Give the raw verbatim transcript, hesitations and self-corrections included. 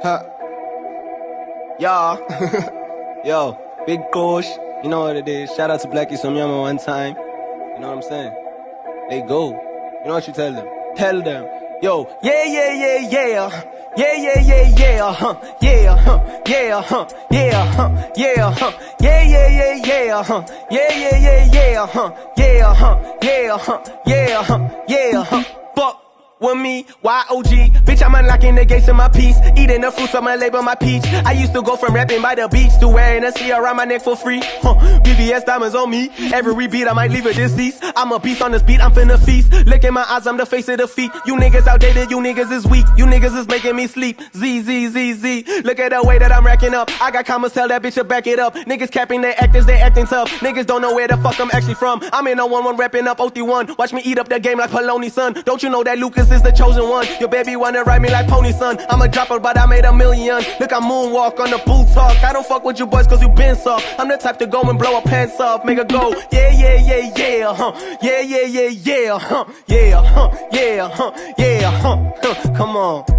Huh. Y'all. Yo, big push. You know what it is. Shout out to Blackie Somyama one time. You know what I'm saying? They go. You know what you tell them? Tell them. Yo, yeah, yeah, yeah, yeah. Yeah, yeah, yeah, yeah, huh, yeah, huh, yeah, huh, yeah, huh, yeah, huh, yeah, yeah, yeah, yeah, huh, yeah, yeah, yeah, yeah, huh, yeah, huh, yeah, huh, yeah, huh, yeah, huh, fuck with me, Y O G, bitch, I'm unlocking the gates of my piece, eating the fruits of my label, my peach. I used to go from rapping by the beach to wearing a C around my neck for free. Huh, B B S diamonds on me, every beat I might leave a deceased. I'm a beast on this beat, I'm finna feast. Look in my eyes, I'm the face of the feet. You niggas outdated, you niggas is weak. You niggas is making me sleep. Z, Z, Z, Z. Look at the way that I'm racking up. I got commas, tell that bitch to back it up. Niggas capping their actors, they acting tough. Niggas don't know where the fuck I'm actually from. I'm in a one one rapping up O T one. Watch me eat up the game like Poloni's son. Don't you know that Lucas is the chosen one? Your baby wanna ride me like Pony son. I'm a dropper, but I made a million. Look, I moonwalk on the boot talk. I don't fuck with you boys cause you been soft. I'm the type to go and blow a pants off. Make a go, yeah, yeah, yeah, yeah, huh. Yeah, yeah, yeah, yeah, huh. Yeah, huh, yeah, huh, yeah, huh, huh. Come on.